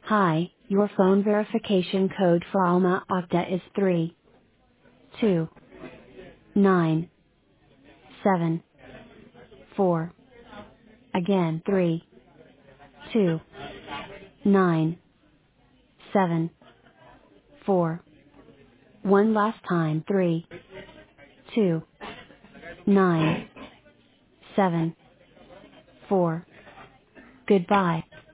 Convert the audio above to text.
Hi, your phone verification code for Alma Ata is 3, 2, 9, 7, 4. Again 3, 2, 9, 7, 4. One last time 3, 2, 9, 7, 4. Goodbye.